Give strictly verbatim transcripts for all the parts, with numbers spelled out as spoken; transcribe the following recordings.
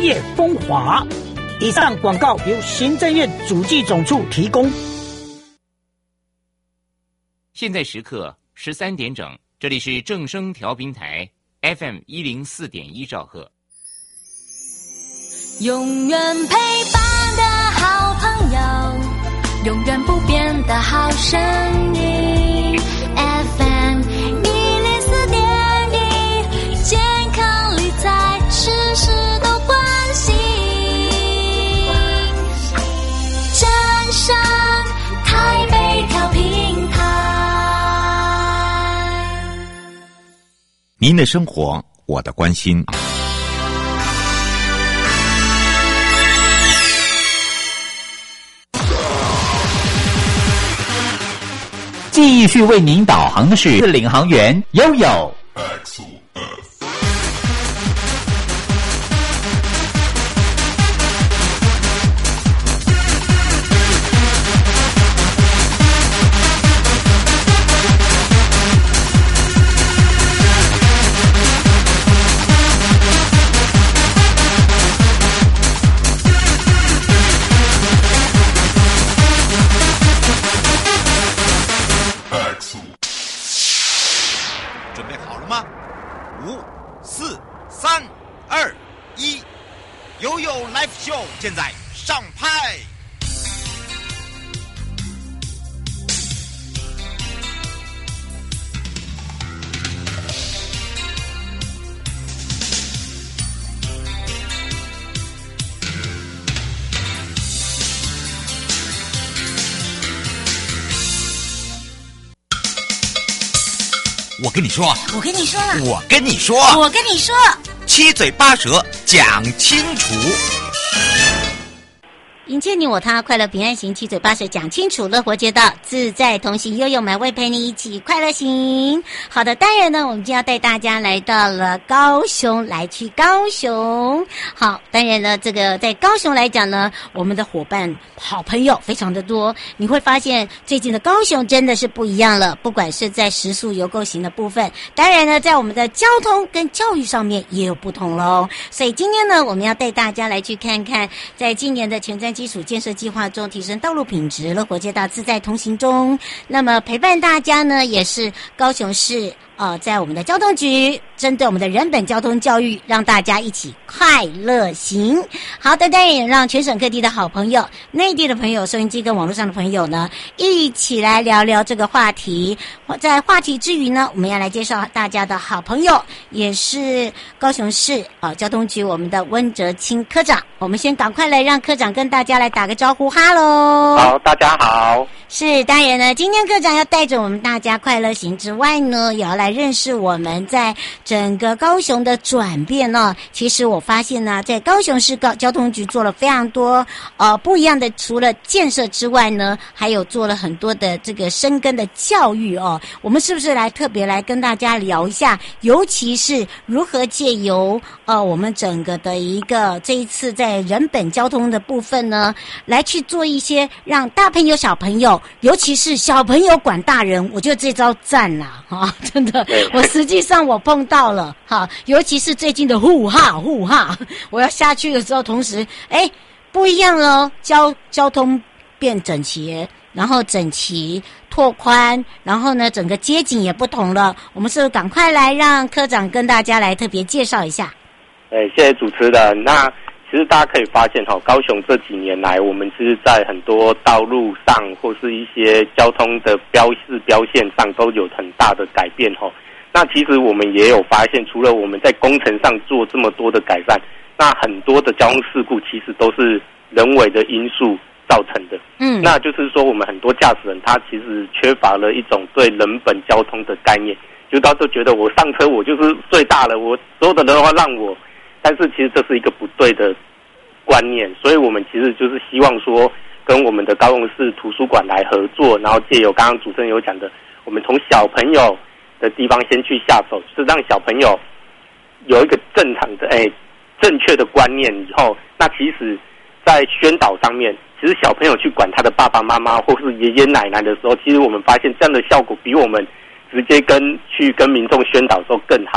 业风华。以上广告由行政院主计总处提供。 现在时刻十三点整，这里是正声调频台 F M 一零四点一兆赫。 永远陪伴的好朋友，永远不变的好声音 F M 一零四点一，健康理财事事都关心，正声台北调频台。 您的生活，我的关心。继续为您导航的是领航员悠悠。 现在上拍。 我跟你说， 我跟你说了， 我跟你说， 我跟你说， 七嘴八舌讲清楚。 迎接你我他，快乐平安行，七嘴八舌讲清楚，乐活街道自在同行，悠悠美味陪你一起快乐行。好的，当然呢，我们就要带大家来到了高雄，来去高雄。好，当然呢，这个在高雄来讲呢，我们的伙伴好朋友非常的多，你会发现最近的高雄真的是不一样了，不管是在食宿游购行的部分，当然呢，在我们的交通跟教育上面也有不同咯。所以今天呢，我们要带大家来去看看，在今年的前瞻基础建设计划中，提升道路品质，乐活街道自在同行中。那么陪伴大家呢，也是高雄市呃，在我们的交通局针对我们的人本交通教育，让大家一起快乐行。好的，当然也让全省各地的好朋友、内地的朋友、收音机跟网络上的朋友呢，一起来聊聊这个话题。在话题之余呢，我们要来介绍大家的好朋友，也是高雄市呃交通局我们的温哲清科长。我们先赶快来让科长跟大家来打个招呼，哈喽！ 好，大家好。 是，当然呢，今天科长要带着我们大家快乐行之外呢，也要来认识我们在整个高雄的转变呢。其实我发现呢，在高雄市高交通局做了非常多呃不一样的，除了建设之外呢，还有做了很多的这个深耕的教育哦。我们是不是来特别来跟大家聊一下，尤其是如何借由呃我们整个的一个这一次在人本交通的部分呢，来去做一些让大朋友小朋友，尤其是小朋友管大人，我觉得这招赞啦哈，真的，我实际上我碰到了哈，尤其是最近的呼哈呼哈，我要下去的时候，同时哎不一样了，交交通变整齐，然后整齐拓宽，然后呢整个街景也不同了。我们是不是赶快来让科长跟大家来特别介绍一下？ 哎，谢谢主持人。那其实大家可以发现哈，高雄这几年来，我们其实在很多道路上或是一些交通的标示标线上都有很大的改变哈。那其实我们也有发现，除了我们在工程上做这么多的改善，那很多的交通事故其实都是人为的因素造成的。嗯，那就是说我们很多驾驶人他其实缺乏了一种对人本交通的概念，就到时候觉得我上车我就是最大了，我所有的人都要让我。但是其实这是一个不对的观念，所以我们其实就是希望说跟我们的高雄市图书馆来合作，然后借由刚刚主持人有讲的，我们从小朋友的地方先去下手，就是让小朋友有一个正常的哎正确的观念以后，那其实在宣导上面，其实小朋友去管他的爸爸妈妈或是爷爷奶奶的时候，其实我们发现这样的效果比我们直接跟去跟民众宣导的时候更好。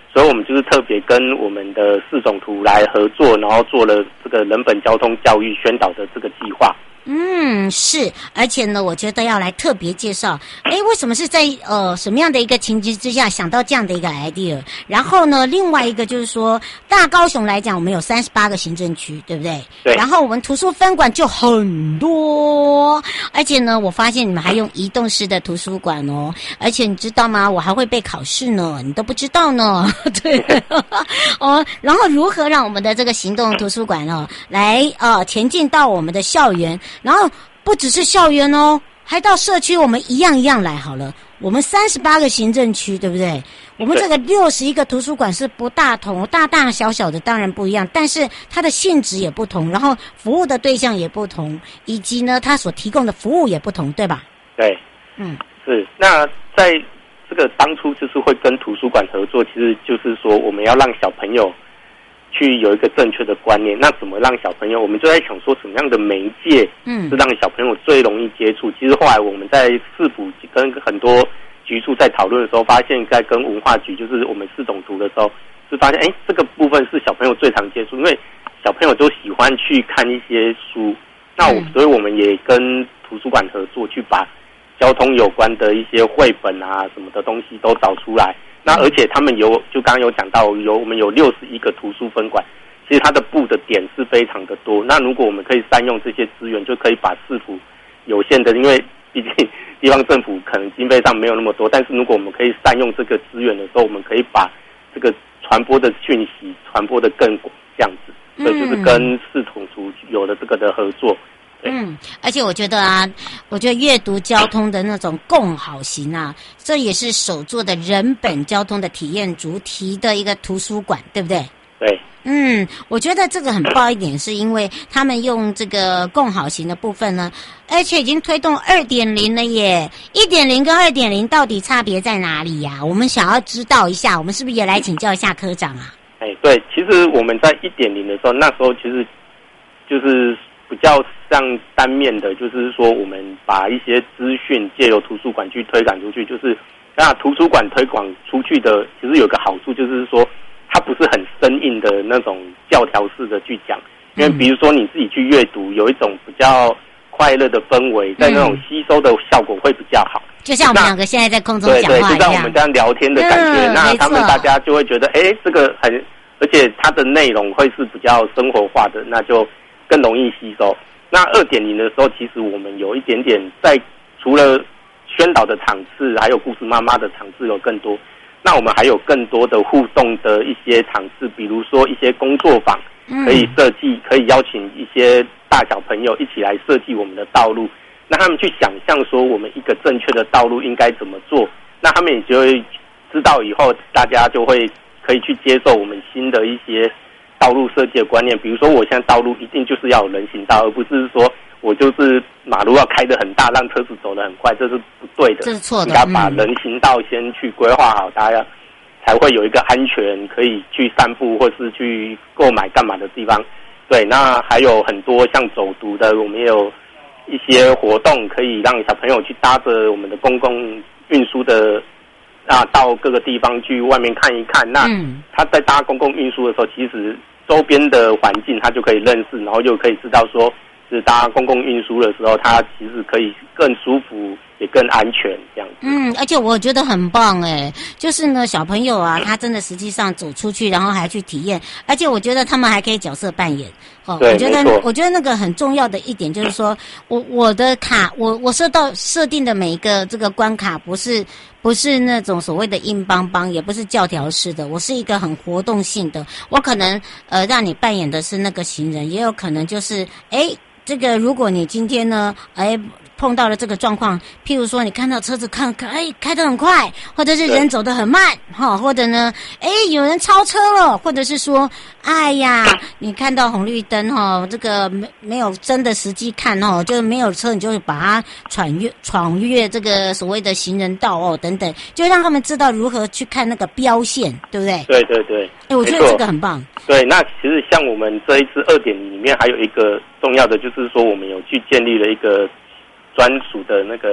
所以我们就是特别跟我们的市总图来合作，然后做了这个人本交通教育宣导的这个计划。 嗯，是，而且呢，我觉得要来特别介绍，哎，为什么是在呃什么样的一个情境之下想到这样的一个 idea？ 然后呢，另外一个就是说，大高雄来讲，我们有三十八个行政区，对不对？ 对。 然后我们图书分馆就很多，而且呢，我发现你们还用移动式的图书馆哦，而且你知道吗？我还会背考试呢，你都不知道呢。对，哦，然后如何让我们的这个行动图书馆哦，来呃前进到我们的校园？然后不只是校园哦，还到社区，我们一样一样来好了。我们三十八个行政区，对不对？我们这个六十一个图书馆是不大同，大大小小的当然不一样，但是它的性质也不同，然后服务的对象也不同，以及呢，它所提供的服务也不同，对吧？ 对， 嗯， 是。那在这个当初就是会跟图书馆合作，其实就是说我们要让小朋友去有一个正确的观念，那怎么让小朋友？我们就在想说，什么样的媒介，嗯，是让小朋友最容易接触？其实后来我们在市府跟很多局处在讨论的时候，发现在跟文化局，就是我们市总图的时候，是发现，哎，这个部分是小朋友最常接触，因为小朋友都喜欢去看一些书。那我，所以我们也跟图书馆合作，去把交通有关的一些绘本啊什么的东西都找出来。那而且他们有，就刚刚有讲到，有我们有六十一个图书分馆，其实它的布的点是非常的多。那如果我们可以善用这些资源，就可以把市府有限的，因为毕竟地方政府可能经费上没有那么多，但是如果我们可以善用这个资源的时候，我们可以把这个传播的讯息传播的更广，这样子。所以就是跟市统图有了这个的合作。 嗯，而且我觉得啊，我觉得阅读交通的那种共好型啊，这也是首做的人本交通的体验主题的一个图书馆，对不对？ 对。 嗯，我觉得这个很棒一点，是因为他们用这个共好型的部分呢，而且已经推动 二点零 了耶。一点零 跟 二点零 到底差别在哪里呀？我们想要知道一下，我们是不是也来请教一下科长啊？ 哎，对，其实我们在 一点零 的时候，那时候其实就是比较像单面的，就是说我们把一些资讯借由图书馆去推广出去，就是那图书馆推广出去的，其实有个好处就是说，它不是很生硬的那种教条式的去讲，因为比如说你自己去阅读，有一种比较快乐的氛围，在那种吸收的效果会比较好。 就像我们两个现在在空中讲话一样， 对对，就像我们这样聊天的感觉，嗯、那他们大家就会觉得，哎，这个很，而且它的内容会是比较生活化的，那就更容易吸收。那 二点零 的时候，其实我们有一点点在除了宣导的场次，还有故事妈妈的场次有更多。那我们还有更多的互动的一些场次，比如说一些工作坊，可以设计，可以邀请一些大小朋友一起来设计我们的道路。那他们去想象说我们一个正确的道路应该怎么做，那他们也就会知道以后大家就会可以去接受我们新的一些道路设计的观念。比如说我现在道路一定就是要有人行道，而不是说我就是马路要开得很大，让车子走得很快，这是不对的， 这是错的。 应该把人行道先去规划好，大家才会有一个安全可以去散步或是去购买干嘛的地方。对，那还有很多像走读的，我们也有一些活动可以让小朋友去搭着我们的公共运输的啊，到各个地方去外面看一看。那他在搭公共运输的时候，其实周边的环境他就可以认识，然后又可以知道说是搭公共运输的时候，他其实可以更舒服，也更安全这样子。 嗯，而且我觉得很棒哎，就是呢，小朋友啊，他真的实际上走出去，然后还去体验，而且我觉得他们还可以角色扮演。哦，我觉得我觉得那个很重要的一点就是说，我我的卡，我我设到设定的每一个这个关卡，不是不是那种所谓的硬邦邦，也不是教条式的，我是一个很活动性的。我可能呃让你扮演的是那个行人，也有可能就是哎。这个，如果你今天呢，哎，碰到了这个状况，譬如说你看到车子看看，哎，开得很快，或者是人走得很慢，哈，或者呢，哎，有人超车了，或者是说，哎呀，你看到红绿灯哈，这个没没有真的实际看哦，就是没有车，你就把它闯越闯越这个所谓的行人道哦，等等，就让他们知道如何去看那个标线，对不对？ 对对对。 哎，我觉得这个很棒。 对，那其实像我们这一次 二点零 里面还有一个重要的，就是说我们有去建立了一个专属的那个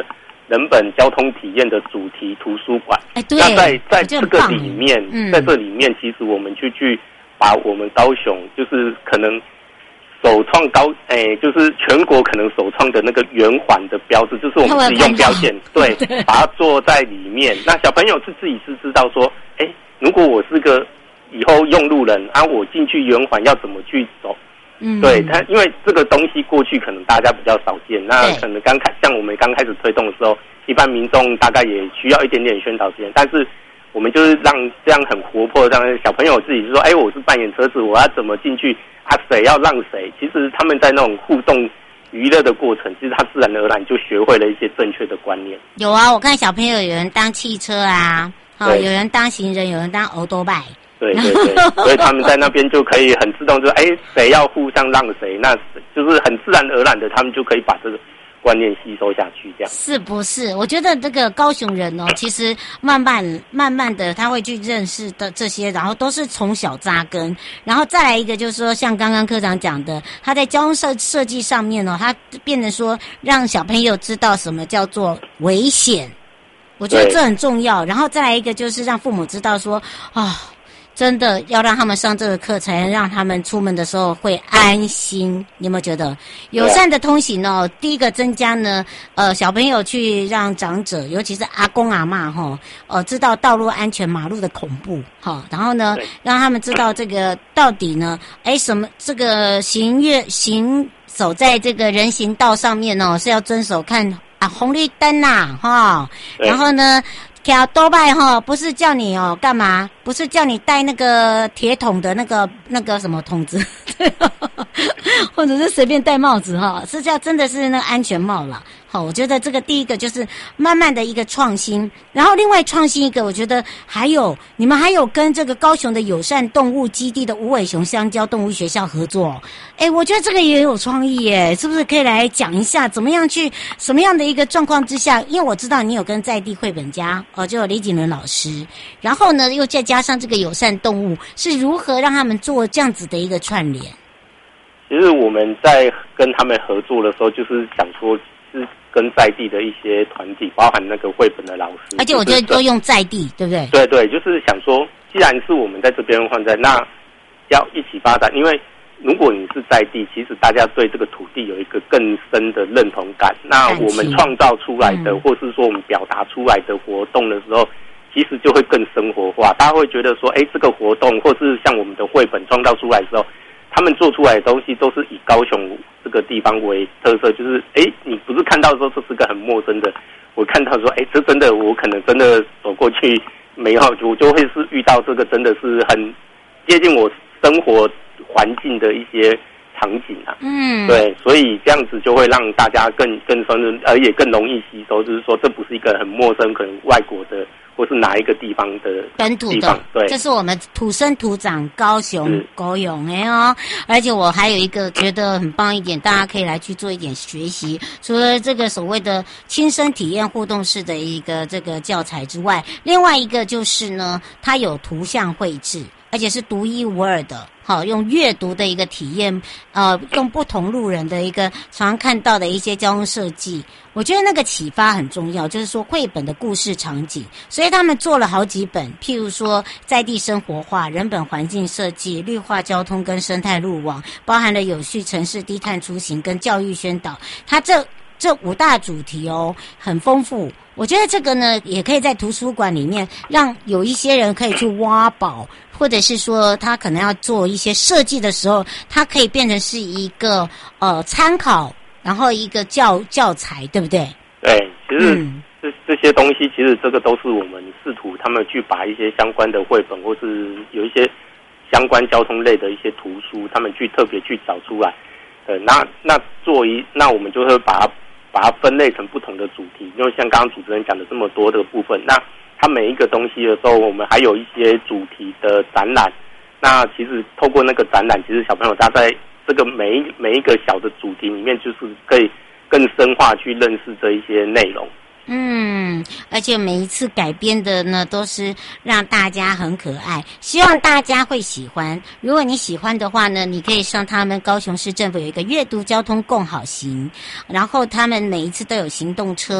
人本交通体验的主题图书馆。 哎，对， 那在在这个里面， 嗯、 在这里面，其实我们就去把我们高雄就是可能首创高，哎，就是全国可能首创的那个圆环的标志，就是我们自己用标线，对，对把它做在里面。那小朋友是自己是知道说，哎，如果我是个以后用路人啊，我进去圆环要怎么去走？嗯，对他，因为这个东西过去可能大家比较少见，那可能刚开像我们刚开始推动的时候，一般民众大概也需要一点点宣导时间，但是我们就是让这样很活泼，让小朋友自己说，哎，我是扮演车子，我要怎么进去啊？谁要让谁？其实他们在那种互动娱乐的过程，其实他自然而然就学会了一些正确的观念。 有啊，我看小朋友有人当汽车啊，哦，有人当行人，有人当欧多拜。 对对对，所以他们在那边就可以很自动就，哎，谁要互相让谁，那就是很自然而然的，他们就可以把这个观念吸收下去，这样是不是？我觉得这个高雄人哦，其实慢慢慢慢的他会去认识的这些，然后都是从小扎根，然后再来一个就是说，像刚刚科长讲的，他在交通设设计上面哦，他变成说让小朋友知道什么叫做危险，我觉得这很重要。然后再来一个就是让父母知道说啊。哦真的要让他们上这个课，才能让他们出门的时候会安心。你有没有觉得友善的通行哦？第一个增加呢，呃，小朋友去让长者，尤其是阿公阿嬷哈，呃，知道道路安全、马路的恐怖哈。然后呢，让他们知道这个到底呢，哎，什么这个行越行走在这个人行道上面哦，是要遵守看啊红绿灯呐哈。然后呢。挑多拜哈，不是叫你哦干嘛？不是叫你带那个铁桶的那个那个什么筒子，或者是随便戴帽子哈，是叫真的是那个安全帽啦。好，我觉得这个第一个就是慢慢的一个创新，然后另外创新一个，我觉得还有你们还有跟这个高雄的友善动物基地的无尾熊香蕉动物学校合作，哎，我觉得这个也有创意耶，是不是可以来讲一下怎么样去什么样的一个状况之下？因为我知道你有跟在地绘本家哦，就有李锦伦老师，然后呢又再加上这个友善动物，是如何让他们做这样子的一个串联？ 其实我们在跟他们合作的时候，就是想说是跟在地的一些团体，包含那个绘本的老师， 而且我觉得都用在地，对不对？ 对对，就是想说，既然是我们在这边换在，那要一起发展，因为如果你是在地，其实大家对这个土地有一个更深的认同感。那我们创造出来的，嗯、或是说我们表达出来的活动的时候，其实就会更生活化。大家会觉得说，哎，这个活动，或是像我们的绘本创造出来的时候，他们做出来的东西都是以高雄这个地方为特色，就是哎，你不是看到的时候这是个很陌生的，我看到说，哎，这真的我可能真的走过去没有，我就会是遇到这个真的是很接近我生活环境的一些场景啊，嗯，对，所以这样子就会让大家更更深入，而也更容易吸收，就是说这不是一个很陌生，可能外国的。或是哪一个地方的本土的，对，这是我们土生土长高雄高雄哎哦，而且我还有一个觉得很棒一点，大家可以来去做一点学习。除了这个所谓的亲身体验互动式的一个这个教材之外，另外一个就是呢，它有图像绘制，而且是独一无二的。好，用阅读的一个体验，呃，用不同路人的一个常看到的一些交通设计，我觉得那个启发很重要，就是说绘本的故事场景，所以他们做了好几本，譬如说在地生活化、人本环境设计、绿化交通跟生态路网，包含了有序城市低碳出行跟教育宣导，它这这五大主题哦，很丰富。我觉得这个呢，也可以在图书馆里面，让有一些人可以去挖宝，或者是说他可能要做一些设计的时候，它可以变成是一个呃参考，然后一个教教材，对不对？ 对，其实、嗯、这这些东西，其实这个都是我们试图他们去把一些相关的绘本，或是有一些相关交通类的一些图书，他们去特别去找出来。呃，那那做一，那我们就会把它。把它分类成不同的主题，因为像刚刚主持人讲的这么多的部分，那它每一个东西的时候，我们还有一些主题的展览。那其实透过那个展览，其实小朋友他在这个每一每一个小的主题里面，就是可以更深化去认识这一些内容。 嗯，而且每一次改编的呢，都是让大家很可爱，希望大家会喜欢。如果你喜欢的话呢，你可以上他们高雄市政府有一个阅读交通共好行，然后他们每一次都有行动车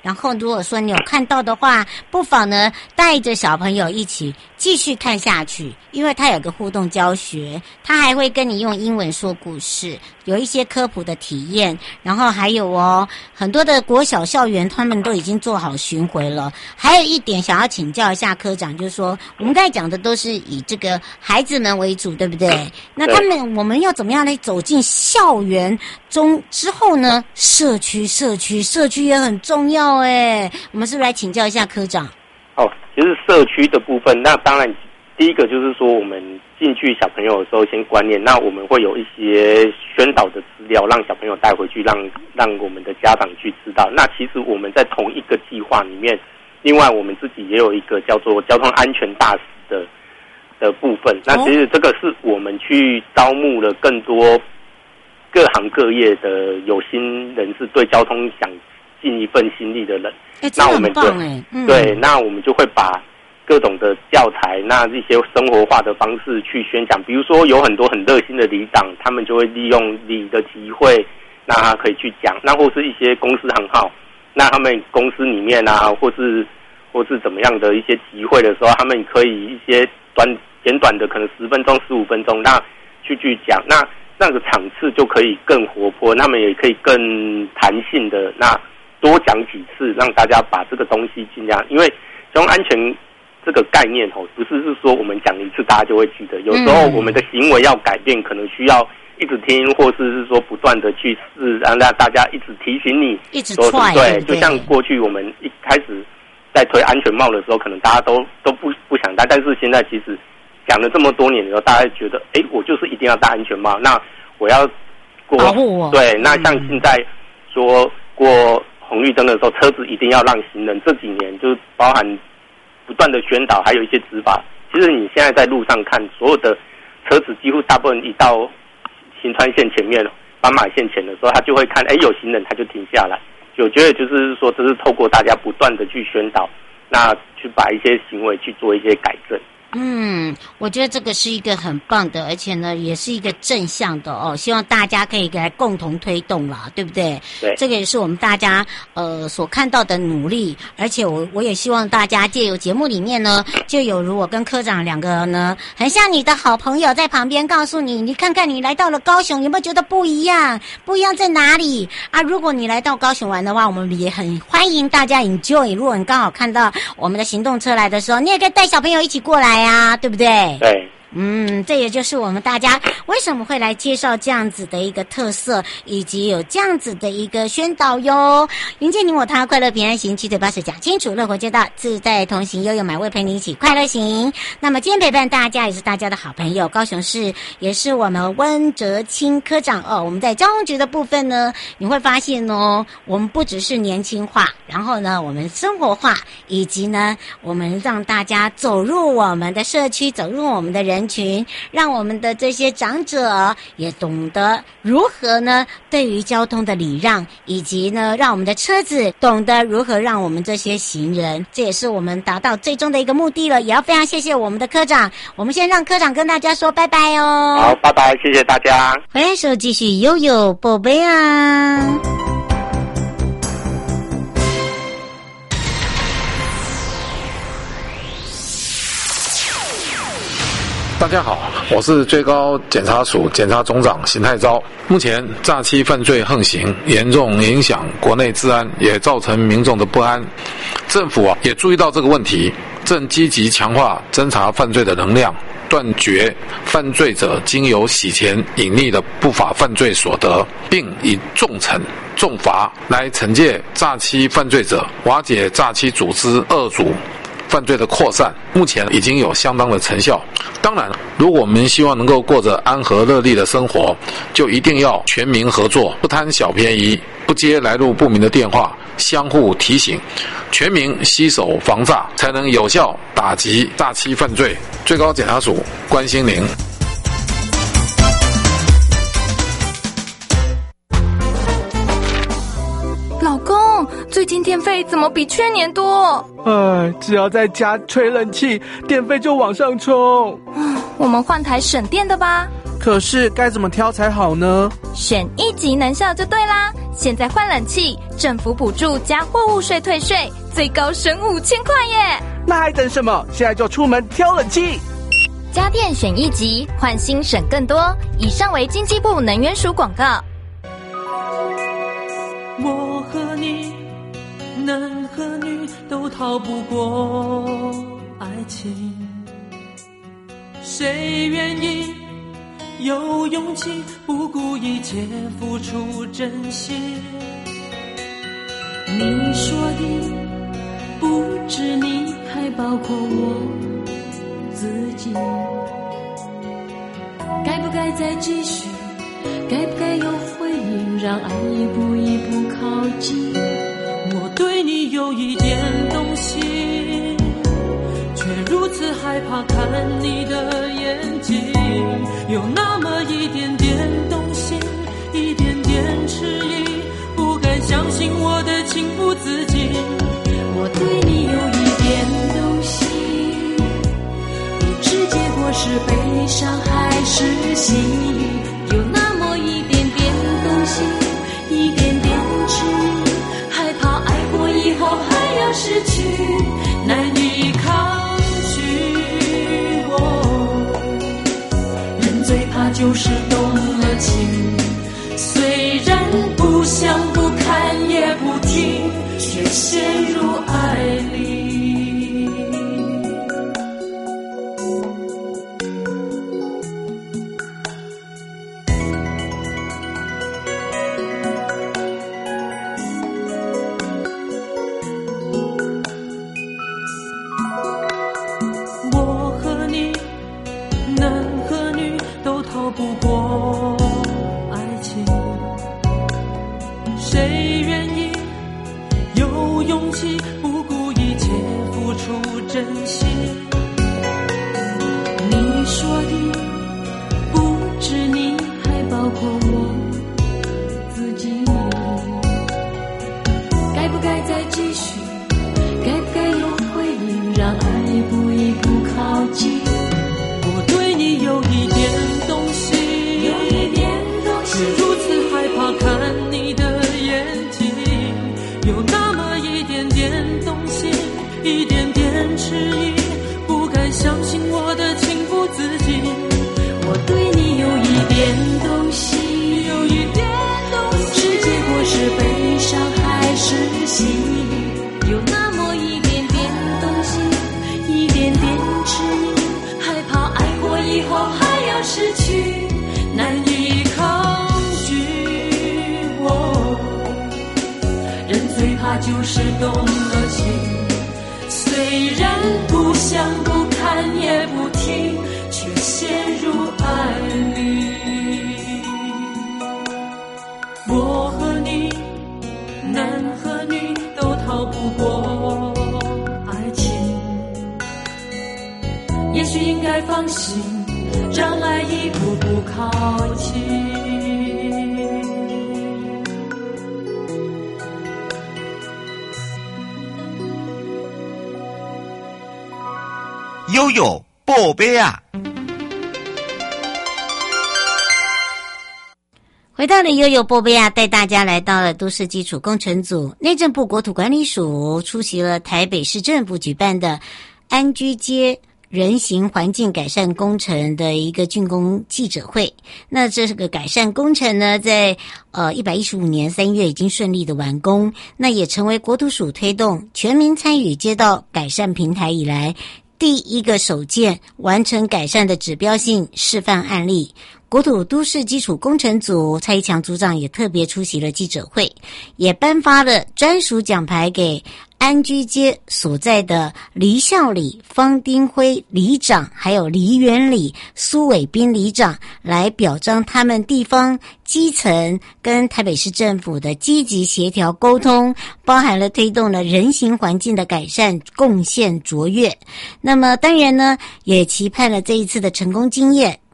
然后如果说你有看到的话，不妨呢带着小朋友一起继续看下去，因为它有个互动教学，它还会跟你用英文说故事，有一些科普的体验，然后还有哦很多的国小校园他们都已经做好巡回了。还有一点想要请教一下科长，就是说我们刚才讲的都是以这个孩子们为主，对不对？那他们我们要怎么样来走进校园中之后呢？社区社区社区也很重要诶，我们是不是来请教一下科长？ 哦，就是社区的部分，那当然第一个就是说我们进去小朋友的时候先观念，那我们会有一些宣导的资料让小朋友带回去，让让我们的家长去知道。那其实我们在同一个计划里面，另外我们自己也有一个叫做交通安全大使的的部分，那其实这个是我们去招募了更多各行各业的有心人士，对交通想尽一份心力的人。 哎，真的很棒哎！ 嗯、对，那我们就会把各种的教材，那一些生活化的方式去宣讲。比如说，有很多很热心的里长，他们就会利用里的集会，那他可以去讲。那或是一些公司行号，那他们公司里面啊，或是或是怎么样的一些集会的时候，他们可以一些短简短的，可能十分钟、十五分钟，那去去讲。那那个场次就可以更活泼，他们也可以更弹性的那多讲几次，让大家把这个东西尽量，因为交通安全这个概念哦，不是是说我们讲一次大家就会记得，有时候我们的行为要改变，可能需要一直听，或是是说不断的去试，让大家一直提醒你， 一直踹， 对，就像过去我们一开始在推安全帽的时候，可能大家都都不不想戴，但是现在其实讲了这么多年以后，大家觉得，哎，我就是一定要戴安全帽，那我要过保护我。 对，那像现在说过红绿灯的时候，车子一定要让行人，这几年就是包含不断的宣导，还有一些执法。其实你现在在路上看，所有的车子几乎大部分一到行穿线前面、斑马线前的时候，他就会看，哎，有行人他就停下来。我觉得就是说，这是透过大家不断的去宣导，那去把一些行为去做一些改正。 嗯，我觉得这个是一个很棒的，而且呢，也是一个正向的哦。希望大家可以来共同推动啦，对不对？ 对， 这个也是我们大家呃所看到的努力。而且我我也希望大家借由节目里面呢，就有如我跟科长两个呢，很像你的好朋友在旁边告诉你，你看看你来到了高雄，有没有觉得不一样？不一样在哪里啊？如果你来到高雄玩的话，我们也很欢迎大家 enjoy。如果你刚好看到我们的行动车来的时候，你也可以带小朋友一起过来呀，对不对？ 对， 嗯，这也就是我们大家为什么会来介绍这样子的一个特色，以及有这样子的一个宣导哟。迎接你我他，快乐平安行，七嘴八舌讲清楚，乐活街道自在同行，悠悠买位陪你一起快乐行。那么今天陪伴大家也是大家的好朋友，高雄市也是我们温哲清科长哦。我们在交通局的部分呢，你会发现哦，我们不只是年轻化，然后呢，我们生活化，以及呢，我们让大家走入我们的社区，走入我们的人群，让我们的这些长者也懂得如何呢对于交通的礼让，以及呢让我们的车子懂得如何让我们这些行人，这也是我们达到最终的一个目的了。也要非常谢谢我们的科长，我们先让科长跟大家说拜拜哦。 好，拜拜，谢谢大家。 回来时候继续悠悠宝贝啊。 大家好，我是最高检察署检察总长邢泰钊。目前诈欺犯罪横行，严重影响国内治安，也造成民众的不安。政府啊也注意到这个问题，正积极强化侦查犯罪的能量，断绝犯罪者经由洗钱隐匿的不法犯罪所得，并以重惩重罚来惩戒诈欺犯罪者，瓦解诈欺组织恶组犯罪的扩散，目前已经有相当的成效。当然，如果我们希望能够过着安和乐利的生活，就一定要全民合作，不贪小便宜，不接来路不明的电话，相互提醒，全民携手防诈，才能有效打击诈欺犯罪。最高检察署关心您。 老公，最近电费怎么比去年多？ 哎，只要在家吹冷气，电费就往上冲。 我们换台省电的吧。 可是该怎么挑才好呢？ 选一级能效就对啦！现在换冷气，政府补助加货物税退税，最高省五千块耶！ 那还等什么？现在就出门挑冷气！ 家电选一级，换新省更多。以上为经济部能源署广告。 我和你，男和女都逃不过爱情，谁愿意有勇气不顾一切付出真心？你说的不止你，还包括我自己。该不该再继续？该不该有回应？让爱一步一步靠近。我对你有一点动心，却如此害怕看你的眼睛。有那么一点点动心，一点点迟疑，不敢相信我的情不自禁。我对你有一点动心，不知结果是悲伤还是喜悦。有那么一点点动心，一点点迟疑，害怕爱过以后还要失去，难以抗拒。我人最怕就是动了情，虽然不想不看也不听，却陷入爱里。不过爱情，谁愿意有勇气不顾一切付出真心？你说的不止你，还包括我自己。该不该再继续？该不该有回应？让爱一步一步靠近。我对你有一点动心，有一点动心，却如此害怕看你的眼睛。有那么一点点动心，一点点迟疑，不敢相信我的情不自禁。我对你有一点动心，有一点动心，不知结果是悲伤还是喜悦。有那么一点点动心，一点点迟疑，害怕爱过以后还要失去，难以抗拒。我人最怕就是动了情，虽然不想不看也不听，却陷入爱里。我和你，男和女都逃不过爱情，也许应该放心，让爱一步步靠近。 悠悠宝贝啊， 回到了悠悠波贝亚，带大家来到了都市基础工程组。内政部国土管理署出席了台北市政府举办的安居街人行环境改善工程的一个竣工记者会。那这个改善工程呢，在呃一百一十五年三月已经顺利的完工，那也成为国土署推动全民参与街道改善平台以来第一个首件完成改善的指标性示范案例。国土都市基础工程组蔡一强组长也特别出席了记者会，也颁发了专属奖牌给安居街所在的黎孝里、方丁辉里长，还有黎元里、苏伟斌里长，来表彰他们地方基层跟台北市政府的积极协调沟通，包含了推动了人行环境的改善，贡献卓越。那么当然呢，也期盼了这一次的成功经验，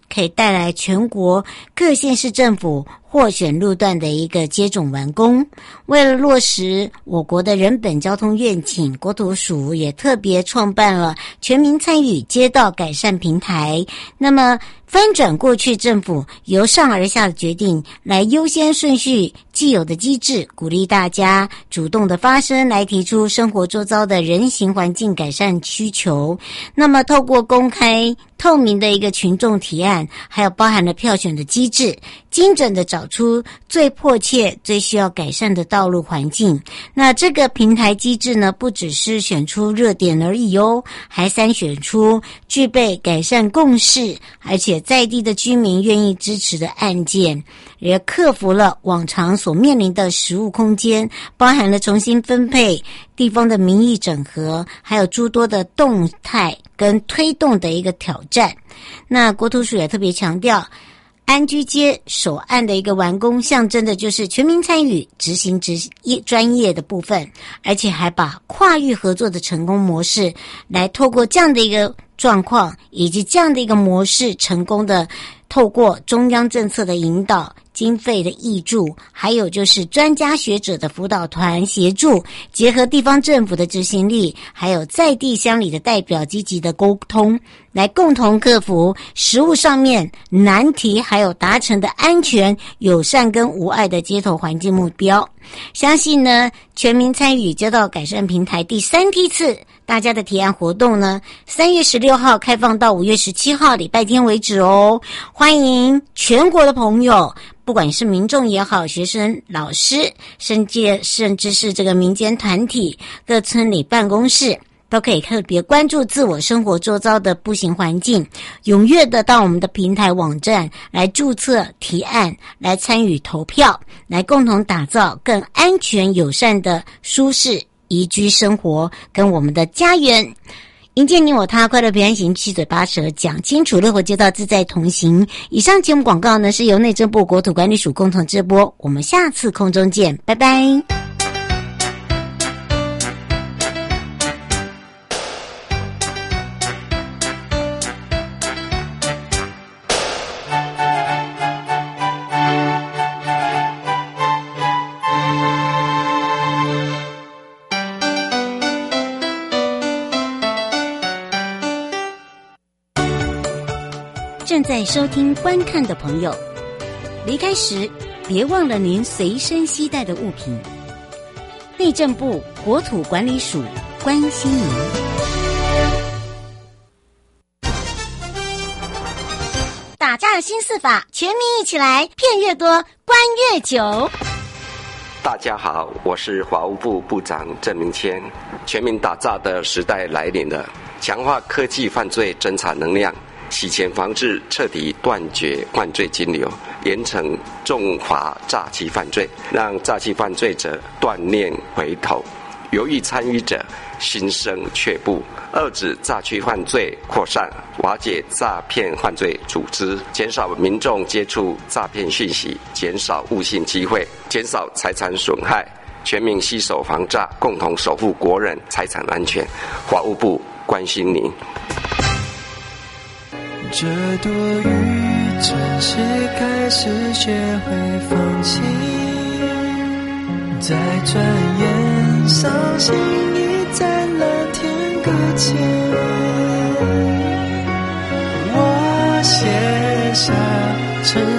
可以带来全国各县市政府获选路段的一个接种完工。为了落实我国的人本交通愿景，国土署也特别创办了全民参与街道改善平台。那么翻转过去政府由上而下的决定，来优先顺序既有的机制，鼓励大家主动的发声，来提出生活周遭的人行环境改善需求。那么透过公开透明的一个群众提案，还有包含了票选的机制，精准的找出最迫切最需要改善的道路环境。那这个平台机制呢，不只是选出热点而已哦，还筛选出具备改善共识而且在地的居民愿意支持的案件，也克服了往常所面临的实务空间，包含了重新分配地方的民意整合，还有诸多的动态跟推动的一个挑战。那国土署也特别强调，安居街首案的一个完工，象征的就是全民参与执行职业专业的部分，而且还把跨域合作的成功模式，来透过这样的一个状况以及这样的一个模式，成功的透过中央政策的引导、经费的挹注，还有就是专家学者的辅导团协助，结合地方政府的执行力，还有在地乡里的代表积极的沟通，来共同克服实务上面难题，还有达成的安全、友善跟无碍的街头环境目标。相信呢，全民参与街道改善平台第三梯次大家的提案活动呢，三月十六号开放到五月十七号礼拜天为止哦。欢迎全国的朋友，不管是民众也好，学生、老师，甚至甚至是这个民间团体、各村里办公室，都可以特别关注自我生活周遭的步行环境，踊跃的到我们的平台网站来注册提案，来参与投票，来共同打造更安全友善的舒适宜居生活跟我们的家园。迎接你我他，快乐平安行，七嘴八舌讲清楚，乐活街道自在同行。以上节目广告呢，是由内政部国土管理署共同直播。我们下次空中见，拜拜。正在收听观看的朋友，离开时别忘了您随身携带的物品。内政部国土管理署关心您。打诈新四法，全民一起来，骗越多关越久。 大家好，我是法务部部长郑明谦。全民打诈的时代来临了，强化科技犯罪侦查能量，洗钱防治彻底断绝犯罪金流，严惩重罚诈欺犯罪，让诈欺犯罪者断念回头，犹豫参与者心生却步，遏止诈欺犯罪扩散，瓦解诈骗犯罪组织，减少民众接触诈骗讯息，减少误信机会，减少财产损害，全民携手防诈，共同守护国人财产安全。法务部关心您。 这多余真是开始学会放弃，在转眼伤心已在蓝天搁浅，我写下沉